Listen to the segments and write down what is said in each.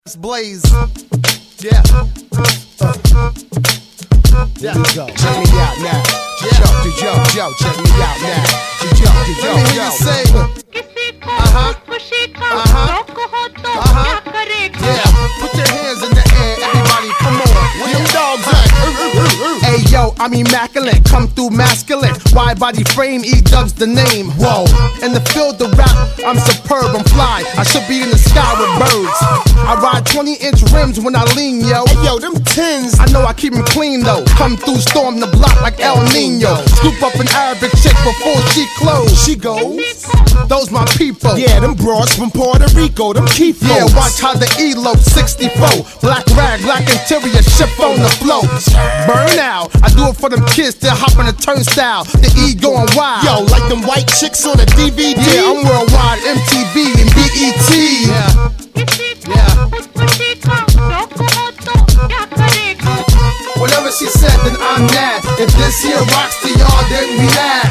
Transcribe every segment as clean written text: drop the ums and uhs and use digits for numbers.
Blaze. Yeah. Here we go. Check me out now. Yo, check me out now. Let me hear you say. Yeah. Put your hands in the air, everybody. Come on. Where them dogs at? Hey yo, I'm immaculate, come through masculine. Wide body frame, E-Dub's the name. Whoa. In the field of rap, I'm superb, I'm fly. I should be in the sky with birds. I ride 20-inch rims when I lean, yo. Hey yo, them tins. I know I keep them clean though. Come through, storm the block like El Nino. Scoop up an Arabic chick before she close. She goes. Those my people. Yeah, them broads from Puerto Rico, them key folks. Yeah, watch how the elope 64. Black rag, black interior, ship on the flow. Burn out. I do it for them kids that hop on the turnstile. The E going wild. Yo, like them white chicks on a DVD. Yeah, I'm worldwide, MTV and BET. Yeah. Whatever she said, then I'm mad. If this here rocks to y'all, then we mad.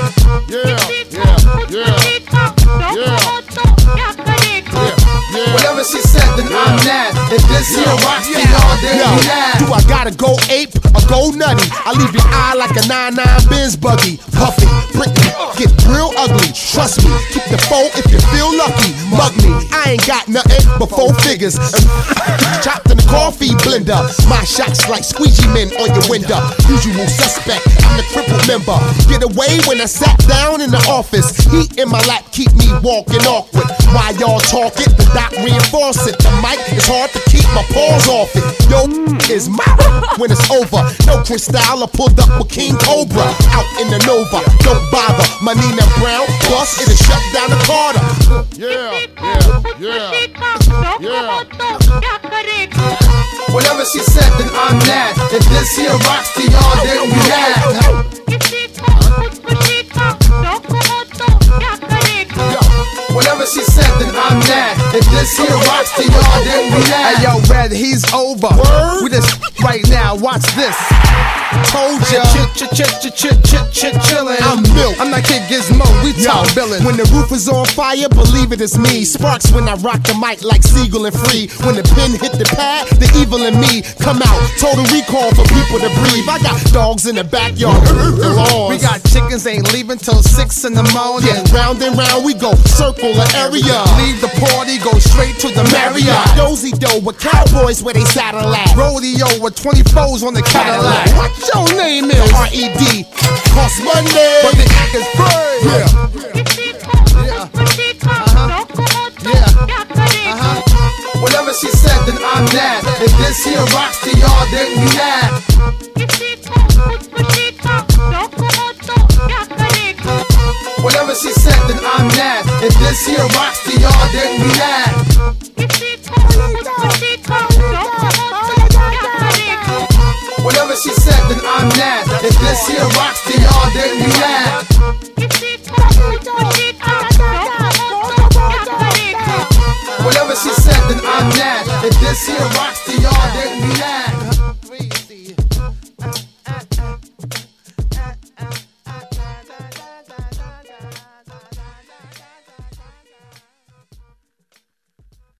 Whatever she said, then I'm mad. If this here rocks to y'all, then we mad. Do I gotta go ape or go nutty? I leave your eye like a 99 Benz buggy. Puffy, Britney, get real ugly. Trust me, keep the foe if you feel lucky. Mug me, I ain't got nothing but 4 figures. Chopped in the coffee blender. My shots like squeegee men on your window. Usual suspect, I'm the crippled member. Get away when I sat down in the office. Heat in my lap keep me walking awkward. While y'all talk it, the doc reinforce it. The mic is hard to keep my paws off it. Yo, is my when it's over. No Cristal, I pulled up with King Cobra. Out in the Nova, don't bother. My Nina Brown, plus it'll shut down the Carter. Whatever she said, then I'm mad. If this here rocks to y'all, then we mad. Whatever she said, then I'm mad. If this here rocks to y'all, then we mad. Hey yo, Red, he's over. Word? We just right now, watch this. Told ya. Chillin'. I'm milk. I'm not Kid Gizmo, we talk billin'. When the roof is on fire, believe it is me. Sparks when I rock the mic like Siegel and Free. When the pen hit the pad, the evil in me come out. Total recall for people to breathe. I got dogs in the backyard. We got chickens ain't leaving till 6 in the morning. Yeah, round and round we go, circle the area. Leave the party, go straight to the Marriott. Dozy dough with cowboys where they saddle at. Rodeo with 24s on the Cadillac. What your name is? R.E.D. Cost Monday, but the is free. Whatever she said, then I'm mad. If this here rocks to y'all, then we mad. Whatever she said, then I'm mad. If this here rocks to y'all, then we mad. Whatever she said, then I'm mad. If this here rocks to